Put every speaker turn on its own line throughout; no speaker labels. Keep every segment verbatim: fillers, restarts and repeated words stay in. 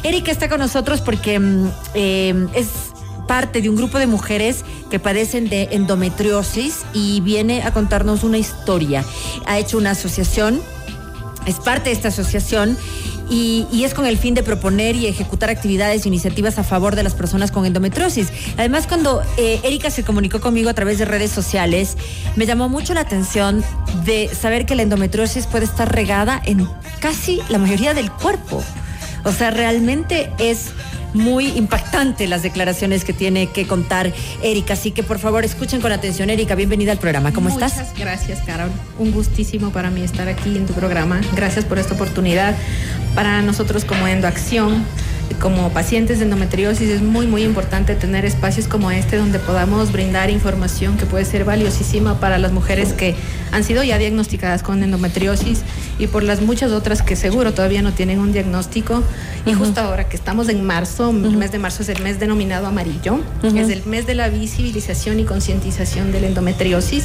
Erika está con nosotros porque eh, es parte de un grupo de mujeres que padecen de endometriosis y viene a contarnos una historia. Ha hecho una asociación, es parte de esta asociación y, y es con el fin de proponer y ejecutar actividades e iniciativas a favor de las personas con endometriosis. Además, cuando eh, Erika se comunicó conmigo a través de redes sociales, me llamó mucho la atención de saber que la endometriosis puede estar regada en casi la mayoría del cuerpo. O sea, realmente es muy impactante las declaraciones que tiene que contar Erika, así que por favor escuchen con atención. Erika, bienvenida al programa, ¿cómo
Muchas
estás?
Muchas gracias, Carol, un gustísimo para mí estar aquí en tu programa, gracias por esta oportunidad. Para nosotros como Endoacción, como pacientes de endometriosis, es muy muy importante tener espacios como este donde podamos brindar información que puede ser valiosísima para las mujeres que han sido ya diagnosticadas con endometriosis y por las muchas otras que seguro todavía no tienen un diagnóstico. Y uh-huh. justo ahora que estamos en marzo, uh-huh. el mes de marzo es el mes denominado amarillo, uh-huh. es el mes de la visibilización y concientización de la endometriosis.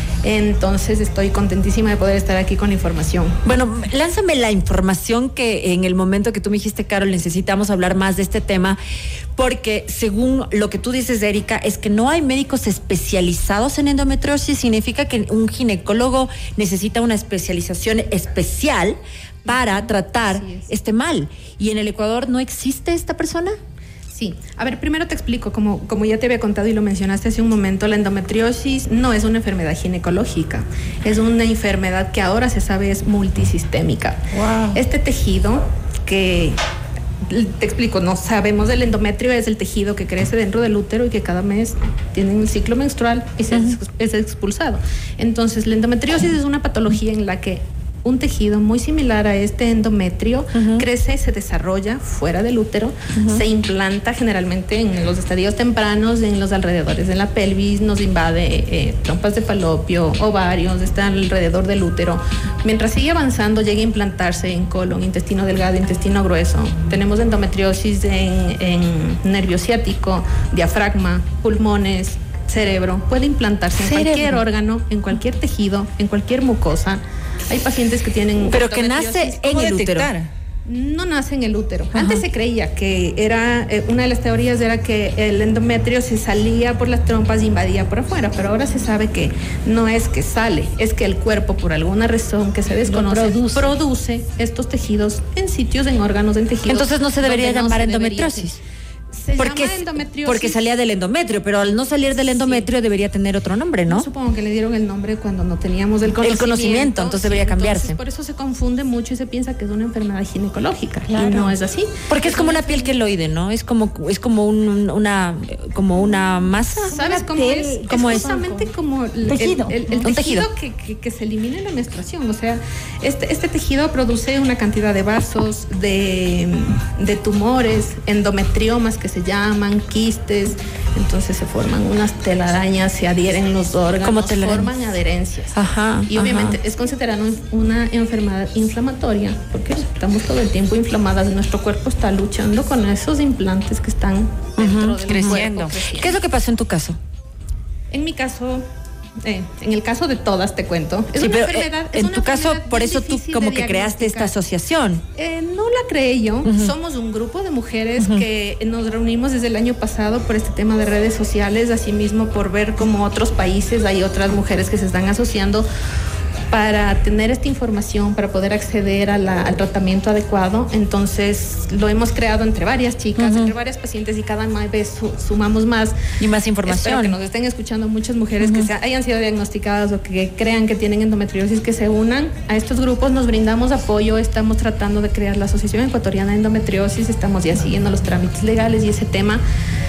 Entonces estoy contentísima de poder estar aquí con información.
Bueno, lánzame la información que en el momento que tú me dijiste, Carol, necesitamos hablar más de este tema, porque según lo que tú dices, Erika, es que no hay médicos especializados en endometriosis. Significa que un ginecólogo necesita una especialización especial para tratar este mal. ¿Y en el Ecuador no existe esta persona?
Sí, a ver, primero te explico, como, como ya te había contado y lo mencionaste hace un momento, la endometriosis no es una enfermedad ginecológica, es una enfermedad que ahora se sabe es multisistémica. Wow. Este tejido que, te explico, no sabemos del endometrio, es el tejido que crece dentro del útero y que cada mes tiene un ciclo menstrual y se uh-huh. es expulsado. Entonces, la endometriosis es una patología en la que un tejido muy similar a este endometrio uh-huh. crece, se desarrolla fuera del útero, uh-huh. se implanta generalmente en los estadios tempranos, en los alrededores de la pelvis, nos invade eh, trompas de falopio, ovarios, está alrededor del útero. Mientras sigue avanzando, llega a implantarse en colon, intestino delgado, intestino grueso. Tenemos endometriosis en, en nervio ciático, diafragma, pulmones, cerebro. Puede implantarse en cerebro. Cualquier órgano, en cualquier tejido, en cualquier mucosa. Hay pacientes que tienen...
Pero que nace en el útero.
No nace en el útero. Ajá. Antes se creía que era, eh, una de las teorías era que el endometrio se salía por las trompas y invadía por afuera, pero ahora se sabe que no es que sale, es que el cuerpo, por alguna razón que se desconoce, produce. produce estos tejidos en sitios, en órganos, en tejidos.
Entonces no se debería llamar no endometriosis.
Se
porque,
llama endometriosis.
Porque salía del endometrio, pero al no salir del endometrio sí. debería tener otro nombre, ¿no?
Yo supongo que le dieron el nombre cuando no teníamos el conocimiento.
El conocimiento, entonces debería
sí,
cambiarse.
Entonces, por eso se confunde mucho y se piensa que es una enfermedad ginecológica.
Claro.
Y no es así.
Porque es, es como una piel queloide, ¿no? Es como es como un, una como una masa.
¿Sabes cómo piel, es?
¿Cómo
es
es?
justamente como el
tejido,
el, el, el
un
tejido,
tejido.
Que, que, que se elimina en la menstruación. O sea, este, este tejido produce una cantidad de vasos, de, de tumores, endometriomas que se llaman, quistes, entonces se forman unas telarañas, se adhieren los órganos, forman adherencias.
Ajá,
y obviamente
ajá.
es considerada una enfermedad inflamatoria, porque estamos todo el tiempo inflamadas, nuestro cuerpo está luchando con esos implantes que están dentro uh-huh, del
creciendo.
cuerpo, creciendo.
¿Qué es lo que pasó en tu caso?
En mi caso... Eh, en el caso de todas te cuento. Es
sí,
una
pero
enfermedad.
En
es una
tu caso, por eso tú como que creaste esta asociación.
Eh, no la creé yo. Uh-huh. Somos un grupo de mujeres uh-huh. que nos reunimos desde el año pasado por este tema de redes sociales, asimismo por ver cómo otros países hay otras mujeres que se están asociando para tener esta información, para poder acceder a la, al tratamiento adecuado. Entonces lo hemos creado entre varias chicas, uh-huh. entre varias pacientes y cada vez su, sumamos más.
Y más información.
Espero que nos estén escuchando muchas mujeres uh-huh. que se, hayan sido diagnosticadas o que crean que tienen endometriosis, que se unan a estos grupos, nos brindamos apoyo, estamos tratando de crear la Asociación Ecuatoriana de Endometriosis, estamos ya siguiendo los trámites legales y ese tema.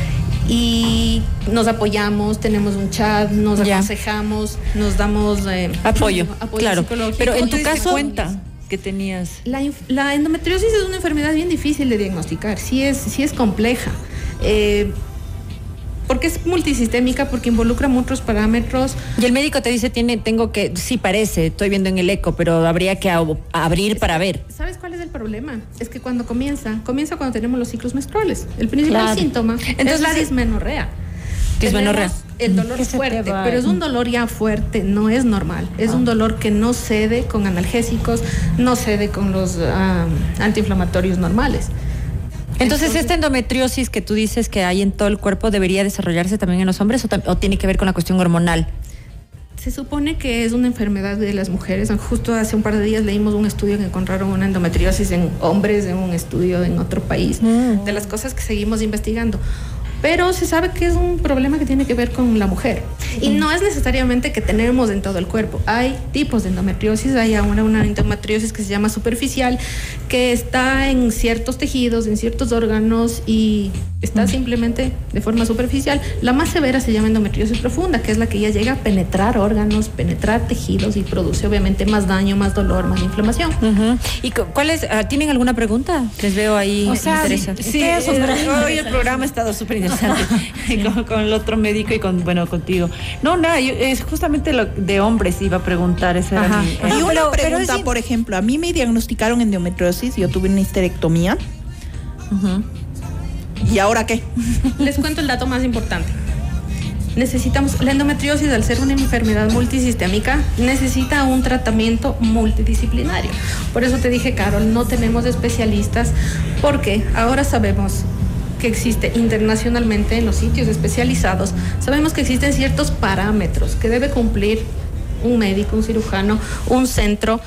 Y nos apoyamos, tenemos un chat, nos ya. aconsejamos, nos damos eh,
apoyo,
apoyo
claro.
psicológico.
Pero en tu caso,
cuenta que tenías
la, la endometriosis es una enfermedad bien difícil de diagnosticar, sí es, sí es compleja. Eh, porque es multisistémica, porque involucra muchos parámetros.
Y el médico te dice, tiene, tengo que, sí parece, estoy viendo en el eco, pero habría que a, a abrir es para
que,
ver.
¿Sabes cuál es el problema? Es que cuando comienza, comienza cuando tenemos los ciclos menstruales. El principal claro. síntoma Entonces, es la dismenorrea.
Dismenorrea.
El dolor es fuerte, pero es un dolor ya fuerte, no es normal. Es ah. un dolor que no cede con analgésicos, no cede con los uh, antiinflamatorios normales.
Entonces, Entonces, ¿esta endometriosis que tú dices que hay en todo el cuerpo debería desarrollarse también en los hombres o, o tiene que ver con la cuestión hormonal?
Se supone que es una enfermedad de las mujeres. Justo hace un par de días leímos un estudio que encontraron una endometriosis en hombres en un estudio en otro país, mm. de las cosas que seguimos investigando. Pero se sabe que es un problema que tiene que ver con la mujer. Y no es necesariamente que tenemos en todo el cuerpo. Hay tipos de endometriosis. Hay ahora una endometriosis que se llama superficial, que está en ciertos tejidos, en ciertos órganos y está simplemente de forma superficial. La más severa se llama endometriosis profunda, que es la que ya llega a penetrar órganos, penetrar tejidos y produce obviamente más daño, más dolor, más inflamación.
Uh-huh. ¿Y cuál es? ¿Tienen alguna pregunta? Les veo ahí.
O sea, sí, sí, hoy el programa ha estado súper interesante. con, con el otro médico y con, bueno, contigo. No, nada, yo, es justamente lo de hombres iba a preguntar. Esa era mi,
y una pero, pregunta, pero por ejemplo, a mí me diagnosticaron endometriosis, yo tuve una histerectomía. Uh-huh. ¿Y ahora qué?
Les cuento el dato más importante. Necesitamos, la endometriosis, al ser una enfermedad multisistémica, necesita un tratamiento multidisciplinario. Por eso te dije, Carol, no tenemos especialistas, porque ahora sabemos que existe internacionalmente en los sitios especializados, sabemos que existen ciertos parámetros que debe cumplir un médico, un cirujano, un centro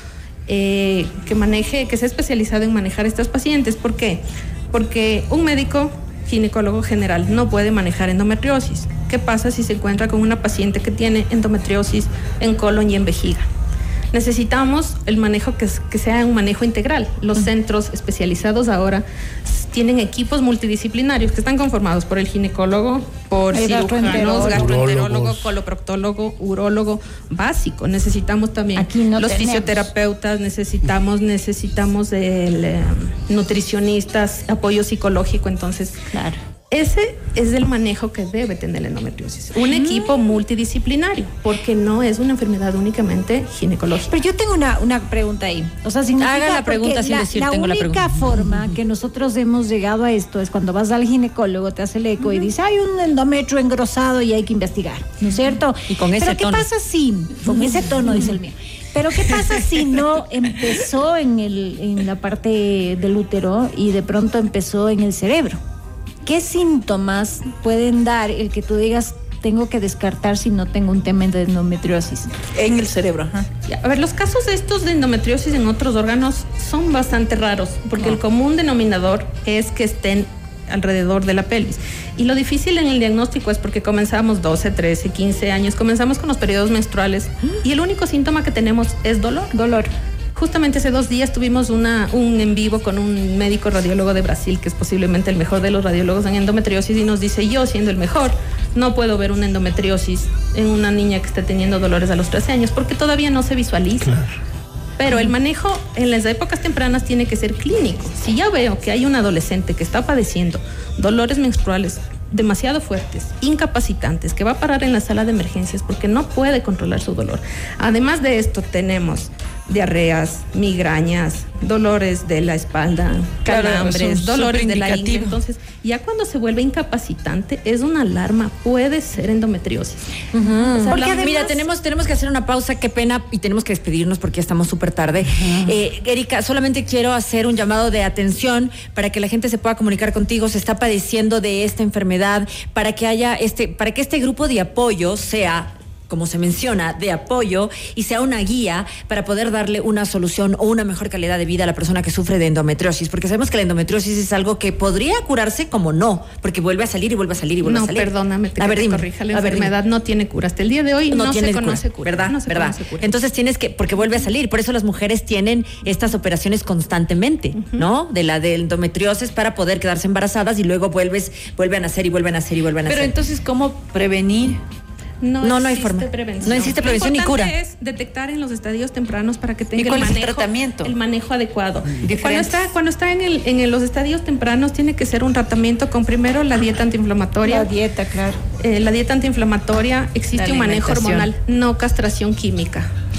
eh, que maneje, que sea especializado en manejar estas pacientes. ¿Por qué? Porque un médico ginecólogo general no puede manejar endometriosis. ¿Qué pasa si se encuentra con una paciente que tiene endometriosis en colon y en vejiga? Necesitamos el manejo que, que sea un manejo integral. Los centros especializados ahora tienen equipos multidisciplinarios que están conformados por el ginecólogo, por el cirujanos, gastroenterólogo, coloproctólogo, urólogo básico. Necesitamos también no los tenemos. fisioterapeutas, necesitamos necesitamos el eh, nutricionistas, apoyo psicológico. Entonces, claro. Ese es el manejo que debe tener la endometriosis. Un mm. equipo multidisciplinario, porque no es una enfermedad únicamente ginecológica.
Pero yo tengo una, una pregunta ahí. O sea, significa
haga la pregunta sin
la,
decir
la
tengo la pregunta.
La única forma que nosotros hemos llegado a esto es cuando vas al ginecólogo, te hace el eco uh-huh. y dice, hay un endometrio engrosado y hay que investigar, ¿no es cierto?
Y con ese
Pero
tono.
¿qué pasa si, con ese tono, dice el mío, pero qué pasa si no empezó en, el, en la parte del útero y de pronto empezó en el cerebro? ¿Qué síntomas pueden dar el que tú digas tengo que descartar si no tengo un tema de endometriosis?
En el cerebro, ajá.
A ver, los casos de estos de endometriosis en otros órganos son bastante raros, porque oh. el común denominador es que estén alrededor de la pelvis. Y lo difícil en el diagnóstico es porque comenzamos doce, trece, quince años, comenzamos con los periodos menstruales y el único síntoma que tenemos es dolor.
Dolor.
Justamente hace dos días tuvimos una, un en vivo con un médico radiólogo de Brasil, que es posiblemente el mejor de los radiólogos en endometriosis, y nos dice, yo siendo el mejor, no puedo ver una endometriosis en una niña que esté teniendo dolores a los trece años, porque todavía no se visualiza. Claro. Pero el manejo en las épocas tempranas tiene que ser clínico. Si ya veo que hay un adolescente que está padeciendo dolores menstruales demasiado fuertes, incapacitantes, que va a parar en la sala de emergencias porque no puede controlar su dolor. Además de esto, tenemos diarreas, migrañas, dolores de la espalda, claro, calambres, dolores de la ingle. Entonces, ya cuando se vuelve incapacitante, es una alarma, puede ser endometriosis.
Uh-huh. O sea, porque además, mira, tenemos, tenemos que hacer una pausa, qué pena, y tenemos que despedirnos porque ya estamos súper tarde. Uh-huh. Eh, Erika, solamente quiero hacer un llamado de atención para que la gente se pueda comunicar contigo, se está padeciendo de esta enfermedad, para que haya este, para que este grupo de apoyo sea, como se menciona, de apoyo y sea una guía para poder darle una solución o una mejor calidad de vida a la persona que sufre de endometriosis, porque sabemos que la endometriosis es algo que podría curarse como no, porque vuelve a salir y vuelve a salir y vuelve
no,
a salir.
No, perdóname, te
a ver, dime,
corrija, la enfermedad ver, no tiene cura. Hasta el día de hoy no, no se conoce cura, cura.
¿Verdad?
No se
¿verdad?
conoce cura.
Entonces tienes que, porque vuelve a salir, por eso las mujeres tienen estas operaciones constantemente, uh-huh. ¿no? De la de endometriosis para poder quedarse embarazadas y luego vuelves, vuelven a nacer y vuelven a nacer y vuelven a nacer.
Pero entonces, ¿cómo prevenir?
No,
no, no hay forma.
Prevención.
No existe prevención ni cura.
Lo importante es detectar en los estadios tempranos para que tenga
¿Y cuál
el manejo,
es el tratamiento?
El manejo adecuado. Cuando está, cuando está en, el, en el, los estadios tempranos tiene que ser un tratamiento con primero la dieta antiinflamatoria.
La dieta, claro.
Eh, la dieta antiinflamatoria, existe un manejo hormonal, no castración química.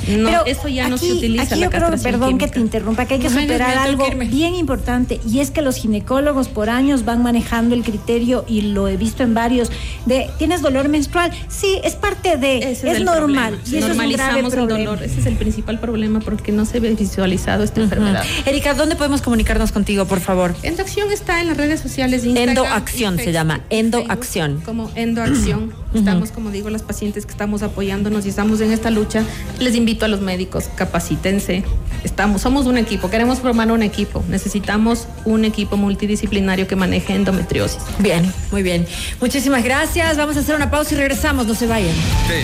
No,
Pero
eso ya no
aquí,
se utiliza.
Aquí
la
yo creo,
castración
perdón
química.
que te interrumpa, que hay que
No,
superar
Dios mío, tengo
algo
que irme.
bien importante, y es que los ginecólogos por años van manejando el criterio, y lo he visto en varios, de ¿tienes dolor menstrual? Sí, es parte de,
Ese
es,
es el
normal.
problema.
Y eso
Normalizamos
es un grave
el
problema.
dolor. Ese es el principal problema porque no se ve visualizado esta enfermedad.
Erika, ¿dónde podemos comunicarnos contigo, por favor?
Endoacción está en las redes sociales de Instagram.
Endoacción
y
se
Facebook,
llama,
y
Endoacción.
Facebook, como Endoacción. Estamos, como digo, las pacientes que estamos apoyándonos y estamos en esta lucha. Les invito a los médicos, capacítense. Estamos, somos un equipo, queremos formar un equipo. Necesitamos un equipo multidisciplinario que maneje endometriosis.
Bien, muy bien. Muchísimas gracias. Vamos a hacer una pausa y regresamos. No se vayan.